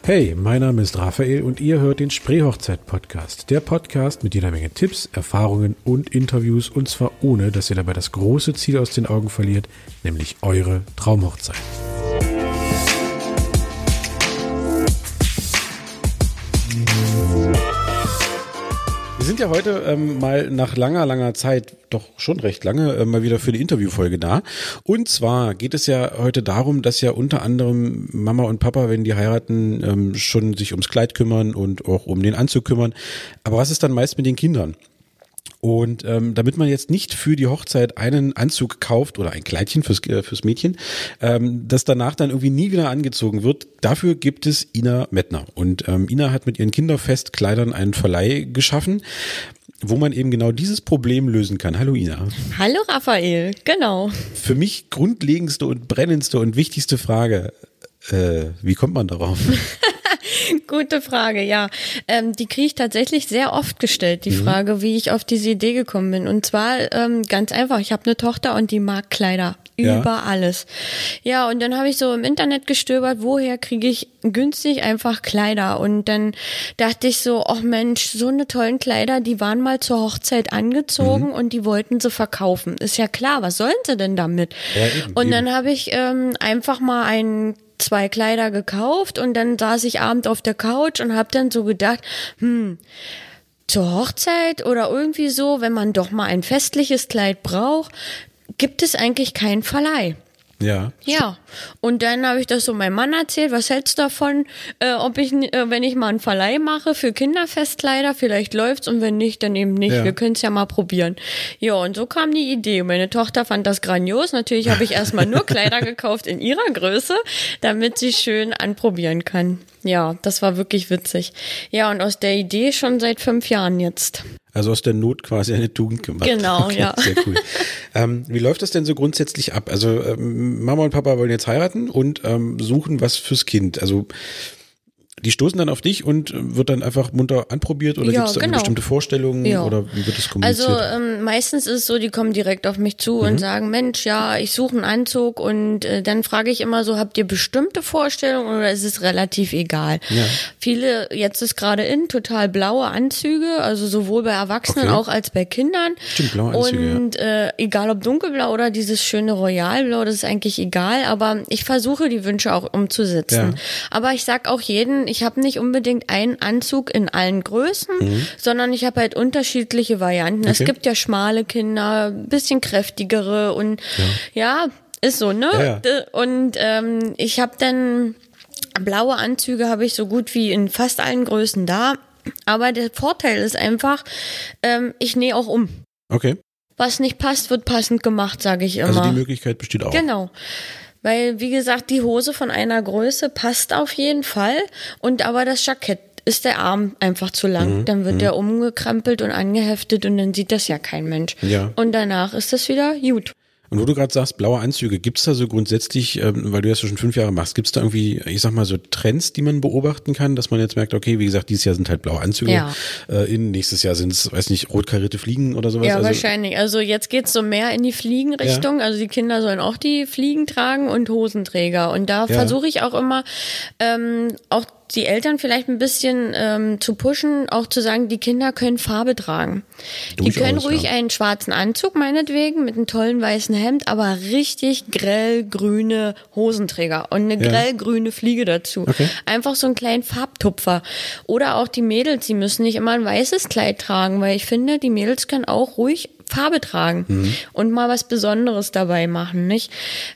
Hey, mein Name ist Raphael und ihr hört den Spreehochzeit-Podcast. Der Podcast mit jeder Menge Tipps, Erfahrungen und Interviews, und zwar ohne, dass ihr dabei das große Ziel aus den Augen verliert, nämlich eure Traumhochzeit. Wir sind ja heute mal nach langer Zeit, doch schon recht lange, mal wieder für die Interviewfolge da. Und zwar geht es ja heute darum, dass ja unter anderem Mama und Papa, wenn die heiraten, schon sich ums Kleid kümmern und auch um den Anzug kümmern. Aber was ist dann meist mit den Kindern? Und damit man jetzt nicht für die Hochzeit einen Anzug kauft oder ein Kleidchen fürs Mädchen, das danach dann irgendwie nie wieder angezogen wird, dafür gibt es Ina Mettner. Und Ina hat mit ihren Kinderfestkleidern einen Verleih geschaffen, wo man eben genau dieses Problem lösen kann. Hallo Ina. Hallo Raphael, genau. Für mich grundlegendste und brennendste und wichtigste Frage, wie kommt man darauf? Gute Frage, ja. Die kriege ich tatsächlich sehr oft gestellt, die Frage, wie ich auf diese Idee gekommen bin. Und zwar ganz einfach, ich habe eine Tochter und die mag Kleider. Über alles. Ja, und dann habe ich so im Internet gestöbert, woher kriege ich günstig einfach Kleider? Und dann dachte ich so, ach Mensch, so eine tollen Kleider, die waren mal zur Hochzeit angezogen und die wollten sie verkaufen. Ist ja klar, was sollen sie denn damit? Ja, eben. Dann habe ich einfach mal zwei Kleider gekauft und dann saß ich abends auf der Couch und habe dann so gedacht, zur Hochzeit oder irgendwie so, wenn man doch mal ein festliches Kleid braucht, gibt es eigentlich keinen Verleih. Ja. Ja, und dann habe ich das so meinem Mann erzählt, was hältst du davon, wenn ich mal einen Verleih mache für Kinderfestkleider, vielleicht läuft's und wenn nicht, dann eben nicht, wir können es ja mal probieren. Ja, und so kam die Idee. Meine Tochter fand das grandios, natürlich habe ich erstmal nur Kleider gekauft in ihrer Größe, damit sie schön anprobieren kann. Ja, das war wirklich witzig. Ja, und aus der Idee schon seit 5 Jahren jetzt. Also aus der Not quasi eine Tugend gemacht. Genau, okay, ja. Sehr cool. Wie läuft das denn so grundsätzlich ab? Also Mama und Papa wollen jetzt heiraten und suchen was fürs Kind. Also die stoßen dann auf dich und wird dann einfach munter anprobiert oder gibt es da bestimmte Vorstellungen oder wie wird das kommuniziert? Also meistens ist es so, die kommen direkt auf mich zu und sagen, Mensch, ja, ich suche einen Anzug und dann frage ich immer so, habt ihr bestimmte Vorstellungen oder ist es relativ egal? Ja. Viele, jetzt ist gerade total blaue Anzüge, also sowohl bei Erwachsenen auch als bei Kindern. Stimmt, blaue Anzüge, und egal ob dunkelblau oder dieses schöne Royalblau, das ist eigentlich egal, aber ich versuche die Wünsche auch umzusetzen. Ja. Aber ich sag auch jedem, ich habe nicht unbedingt einen Anzug in allen Größen, sondern ich habe halt unterschiedliche Varianten. Okay. Es gibt ja schmale Kinder, bisschen kräftigere und ja ist so, ne? Ja. Und ich habe dann blaue Anzüge habe ich so gut wie in fast allen Größen da. Aber der Vorteil ist einfach, ich nähe auch um. Okay. Was nicht passt, wird passend gemacht, sage ich immer. Also die Möglichkeit besteht auch. Genau. Weil, wie gesagt, die Hose von einer Größe passt auf jeden Fall. Und aber das Jackett ist der Arm einfach zu lang. Dann wird der umgekrempelt und angeheftet und dann sieht das ja kein Mensch. Ja. Und danach ist das wieder gut. Und wo du gerade sagst, blaue Anzüge, gibt's da so grundsätzlich, weil du das schon 5 Jahre machst, gibt's da irgendwie, ich sag mal, so Trends, die man beobachten kann, dass man jetzt merkt, okay, wie gesagt, dieses Jahr sind halt blaue Anzüge, nächstes Jahr sind es, weiß nicht, rot karierte Fliegen oder sowas? Ja, wahrscheinlich. Also jetzt geht's so mehr in die Fliegenrichtung, also die Kinder sollen auch die Fliegen tragen und Hosenträger und da versuche ich auch immer, auch die Eltern vielleicht ein bisschen zu pushen, auch zu sagen, die Kinder können Farbe tragen. Die können ruhig einen schwarzen Anzug, meinetwegen, mit einem tollen weißen Hemd, aber richtig grell-grüne Hosenträger und eine grell-grüne Fliege dazu. Okay. Einfach so einen kleinen Farbtupfer. Oder auch die Mädels, die müssen nicht immer ein weißes Kleid tragen, weil ich finde, die Mädels können auch ruhig Farbe tragen und mal was Besonderes dabei machen, nicht?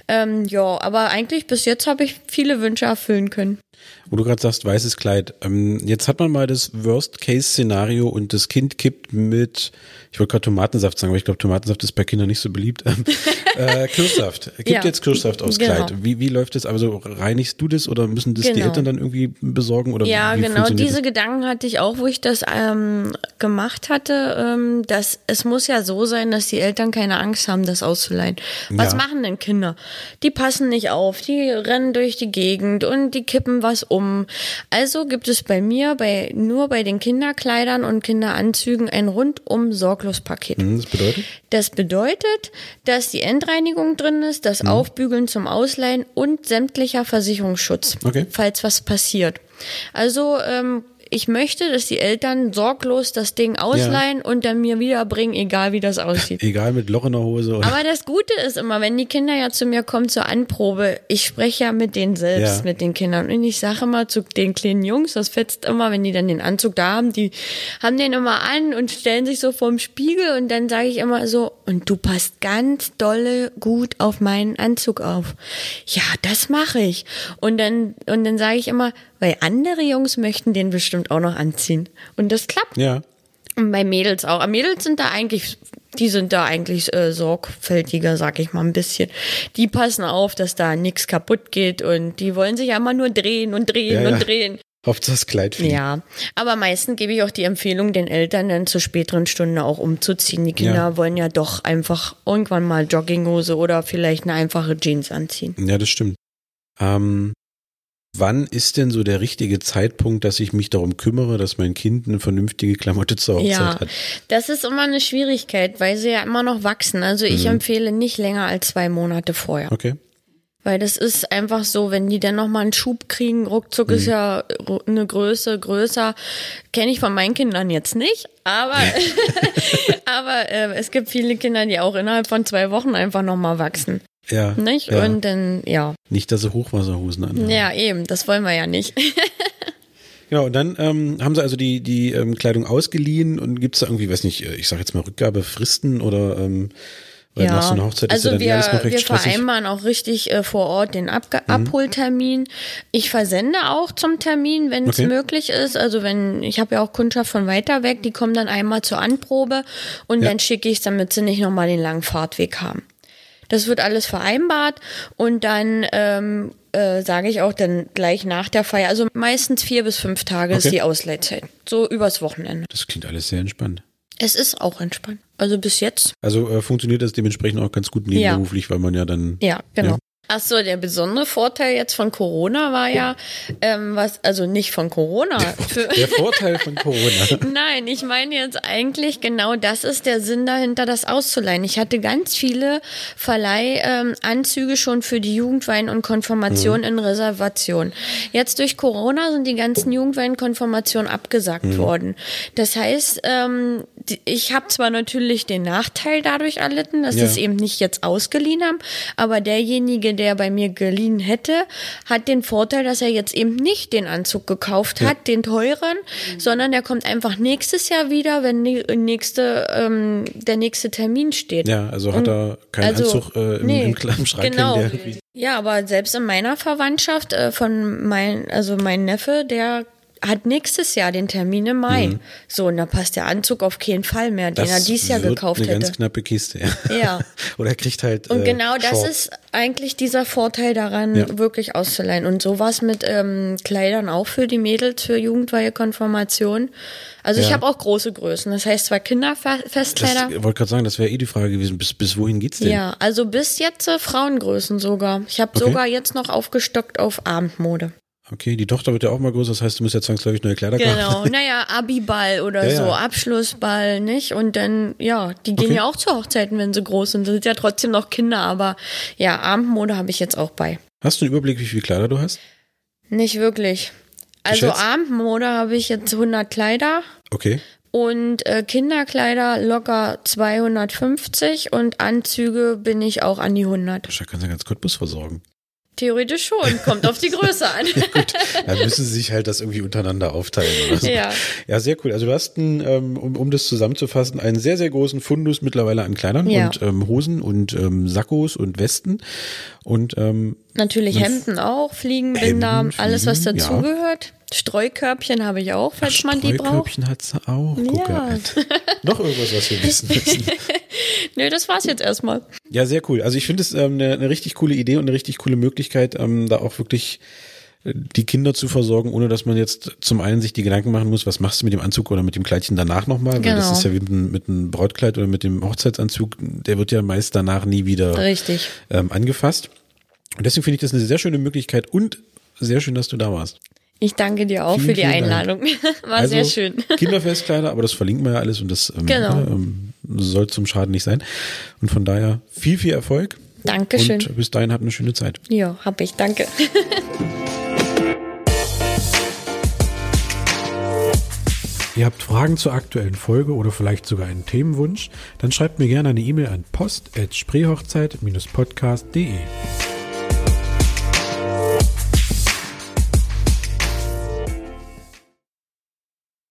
Aber eigentlich bis jetzt habe ich viele Wünsche erfüllen können. Wo du gerade sagst, weißes Kleid. Jetzt hat man mal das Worst-Case-Szenario und das Kind kippt mit, ich wollte gerade Tomatensaft sagen, aber ich glaube, Tomatensaft ist bei Kindern nicht so beliebt. Kirschsaft. Kippt jetzt Kirschsaft aufs Kleid. Wie läuft das? Also reinigst du das oder müssen das die Eltern dann irgendwie besorgen? Oder ja, wie genau. Diese Gedanken hatte ich auch, wo ich das gemacht hatte, dass es muss ja so sein, dass die Eltern keine Angst haben, das auszuleihen. Was machen denn Kinder? Die passen nicht auf, die rennen durch die Gegend und die kippen was um. Also gibt es bei mir nur bei den Kinderkleidern und Kinderanzügen ein rundum Sorglospaket. Das bedeutet? Das bedeutet, dass die Endreinigung drin ist, das Aufbügeln zum Ausleihen und sämtlicher Versicherungsschutz, falls was passiert. Also ich möchte, dass die Eltern sorglos das Ding ausleihen und dann mir wiederbringen, egal wie das aussieht. Egal, mit Loch in der Hose. Oder? Aber das Gute ist immer, wenn die Kinder ja zu mir kommen zur Anprobe, ich spreche ja mit denen selbst, mit den Kindern. Und ich sage immer zu den kleinen Jungs, das fetzt immer, wenn die dann den Anzug da haben, die haben den immer an und stellen sich so vorm Spiegel und dann sage ich immer so, und du passt ganz dolle gut auf meinen Anzug auf. Ja, das mache ich. Und dann sage ich immer, weil andere Jungs möchten den bestimmt auch noch anziehen. Und das klappt. Ja. Und bei Mädels auch. Aber Mädels sind da eigentlich sorgfältiger, sag ich mal ein bisschen. Die passen auf, dass da nichts kaputt geht und die wollen sich ja immer nur drehen und drehen und drehen. Hauptsache das Kleid fliegt. Ja, aber meistens gebe ich auch die Empfehlung den Eltern dann zur späteren Stunde auch umzuziehen. Die Kinder wollen ja doch einfach irgendwann mal Jogginghose oder vielleicht eine einfache Jeans anziehen. Ja, das stimmt. Wann ist denn so der richtige Zeitpunkt, dass ich mich darum kümmere, dass mein Kind eine vernünftige Klamotte zur Hochzeit hat? Das ist immer eine Schwierigkeit, weil sie ja immer noch wachsen. Also ich empfehle nicht länger als 2 Monate vorher. Okay. Weil das ist einfach so, wenn die dann nochmal einen Schub kriegen, ruckzuck ist ja eine Größe größer. Kenne ich von meinen Kindern jetzt nicht, aber, es gibt viele Kinder, die auch innerhalb von 2 Wochen einfach nochmal wachsen. Ja. Nicht? Ja. Und dann, Nicht, dass sie Hochwasserhosen anhaben. Ja, eben, das wollen wir ja nicht. Genau, und dann haben sie also die Kleidung ausgeliehen und gibt es da irgendwie, weiß nicht, ich sag jetzt mal Rückgabefristen oder weil nach so einer Hochzeit ist ja dann alles noch recht stressig. Wir vereinbaren auch richtig vor Ort den Abholtermin. Ich versende auch zum Termin, wenn es möglich ist. Also ich habe ja auch Kundschaft von weiter weg, die kommen dann einmal zur Anprobe und dann schicke ich es, damit sie nicht nochmal den langen Fahrtweg haben. Das wird alles vereinbart und dann sage ich auch dann gleich nach der Feier, also meistens 4 bis 5 Tage ist die Ausleihzeit, so übers Wochenende. Das klingt alles sehr entspannt. Es ist auch entspannt, also bis jetzt. Also funktioniert das dementsprechend auch ganz gut nebenberuflich, weil man ja dann... Ja, genau. Ja. Ach so, der besondere Vorteil jetzt von Corona war ja, also nicht von Corona. Der Vorteil von Corona. Nein, ich meine jetzt eigentlich genau das ist der Sinn dahinter, das auszuleihen. Ich hatte ganz viele Verleihanzüge schon für die Jugendwein und Konfirmation in Reservation. Jetzt durch Corona sind die ganzen Jugendwein-Konfirmationen abgesagt worden. Das heißt, ich habe zwar natürlich den Nachteil dadurch erlitten, dass sie es eben nicht jetzt ausgeliehen haben, aber derjenige, der bei mir geliehen hätte, hat den Vorteil, dass er jetzt eben nicht den Anzug gekauft hat, den teuren, sondern der kommt einfach nächstes Jahr wieder, wenn der nächste Termin steht. Ja, also hat er keinen Anzug im Schrank. Genau. Ja, aber selbst in meiner Verwandtschaft mein Neffe, der hat nächstes Jahr den Termin im Mai. So, und da passt der Anzug auf keinen Fall mehr, den er dieses Jahr gekauft hätte. Eine ganz knappe Kiste, ja. Oder er kriegt halt und genau das Shorts. Ist eigentlich dieser Vorteil daran, wirklich auszuleihen. Und sowas mit Kleidern auch für die Mädels, für Jugendweihe, Konfirmation. Also ich habe auch große Größen. Das heißt zwar Kinderfestkleider. Ich wollte gerade sagen, das wäre die Frage gewesen. Bis wohin geht's denn? Ja, also bis jetzt Frauengrößen sogar. Ich habe sogar jetzt noch aufgestockt auf Abendmode. Okay, die Tochter wird ja auch mal größer, das heißt, du musst ja zwangsläufig neue Kleider kaufen. Genau, naja, Abiball oder so, Abschlussball, nicht? Und dann, die gehen ja auch zu Hochzeiten, wenn sie groß sind. Sind ja trotzdem noch Kinder, aber ja, Abendmode habe ich jetzt auch bei. Hast du einen Überblick, wie viele Kleider du hast? Nicht wirklich. Also Geschätzt? Abendmode habe ich jetzt 100 Kleider. Okay. Und Kinderkleider locker 250 und Anzüge bin ich auch an die 100. Da kannst du ja ganz Cottbus versorgen. Theoretisch schon, kommt auf die Größe an. Ja, gut, dann müssen sie sich halt das irgendwie untereinander aufteilen oder so. Ja, sehr cool. Also du hast, um das zusammenzufassen, einen sehr, sehr großen Fundus mittlerweile an Kleidern und Hosen und Sakkos und Westen und natürlich Hemden auch, Fliegenbinder, alles was dazugehört. Streukörbchen habe ich auch, falls man die braucht. Streukörbchen hat sie auch. Ja. Noch irgendwas, was wir wissen müssen. Nö, das war's jetzt erstmal. Ja, sehr cool. Also ich finde es eine richtig coole Idee und eine richtig coole Möglichkeit, da auch wirklich die Kinder zu versorgen, ohne dass man jetzt zum einen sich die Gedanken machen muss, was machst du mit dem Anzug oder mit dem Kleidchen danach nochmal, weil das ist ja wie mit einem Brautkleid oder mit dem Hochzeitsanzug, der wird ja meist danach nie wieder angefasst. Und deswegen finde ich das eine sehr schöne Möglichkeit und sehr schön, dass du da warst. Ich danke dir auch für die Einladung. War sehr schön. Kinderfestkleider, aber das verlinken wir ja alles und das soll zum Schaden nicht sein. Und von daher viel, viel Erfolg. Dankeschön. Und bis dahin habt eine schöne Zeit. Ja, hab ich. Danke. Ihr habt Fragen zur aktuellen Folge oder vielleicht sogar einen Themenwunsch? Dann schreibt mir gerne eine E-Mail an post@spreehochzeit-podcast.de.